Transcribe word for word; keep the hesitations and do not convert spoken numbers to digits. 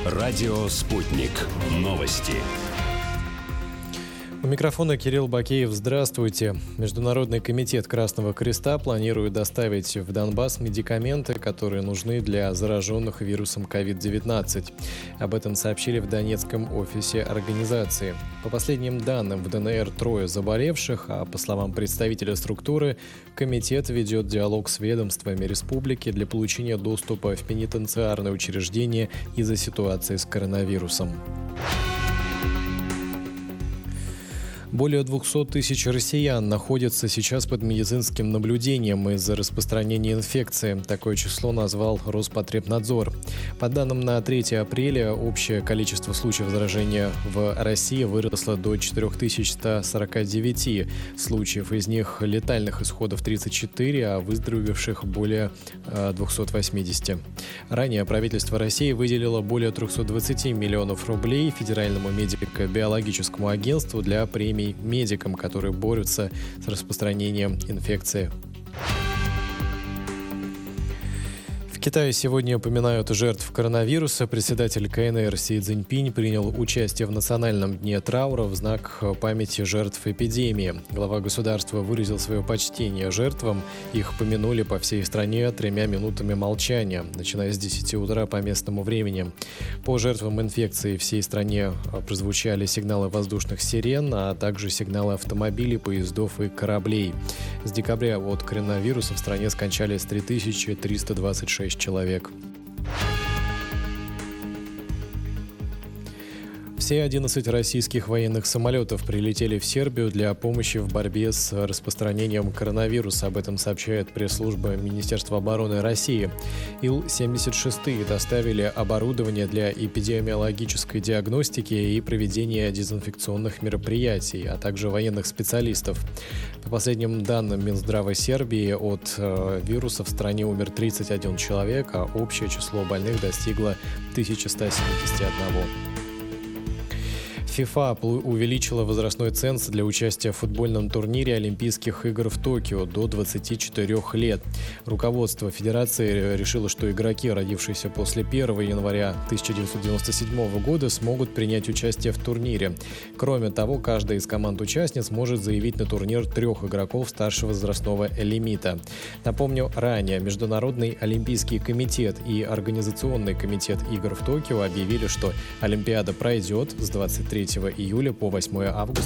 Радио «Спутник». Новости. У микрофона Кирилл Бакеев. Здравствуйте. Международный комитет Красного Креста планирует доставить в Донбасс медикаменты, которые нужны для зараженных вирусом ковид девятнадцать. Об этом сообщили в Донецком офисе организации. По последним данным, в ДНР трое заболевших, а по словам представителя структуры, комитет ведет диалог с ведомствами республики для получения доступа в пенитенциарные учреждения из-за ситуации с коронавирусом. Более двухсот тысяч россиян находятся сейчас под медицинским наблюдением из-за распространения инфекции. Такое число назвал Роспотребнадзор. По данным на третье апреля, общее количество случаев заражения в России выросло до четырех тысяч ста сорока девяти случаев. Из них летальных исходов тридцать четыре, а выздоровевших более двухсот восьмидесяти. Ранее правительство России выделило более трехсот двадцати миллионов рублей Федеральному медико-биологическому агентству для премий медикам, которые борются с распространением инфекции. В Китае сегодня упоминают жертв коронавируса. Председатель КНР Си Цзиньпинь принял участие в национальном дне траура в знак памяти жертв эпидемии. Глава государства выразил свое почтение жертвам. Их помянули по всей стране тремя минутами молчания, начиная с десяти утра по местному времени. По жертвам инфекции всей стране прозвучали сигналы воздушных сирен, а также сигналы автомобилей, поездов и кораблей. С декабря от коронавируса в стране скончались три тысячи триста двадцать шесть человек. Все одиннадцать российских военных самолетов прилетели в Сербию для помощи в борьбе с распространением коронавируса. Об этом сообщает пресс-служба Министерства обороны России. Ил семьдесят шесть доставили оборудование для эпидемиологической диагностики и проведения дезинфекционных мероприятий, а также военных специалистов. По последним данным Минздрава Сербии, от э, вируса в стране умер тридцать один человек, а общее число больных достигло тысячи ста семидесяти одного. ФИФА увеличила возрастной ценз для участия в футбольном турнире Олимпийских игр в Токио до двадцати четырёх лет. Руководство Федерации решило, что игроки, родившиеся после первого января тысяча девятьсот девяносто седьмого года, смогут принять участие в турнире. Кроме того, каждая из команд-участниц может заявить на турнир трех игроков старшего возрастного лимита. Напомню, ранее Международный Олимпийский комитет и Организационный комитет игр в Токио объявили, что Олимпиада пройдет с двадцать третьего июля по восьмое августа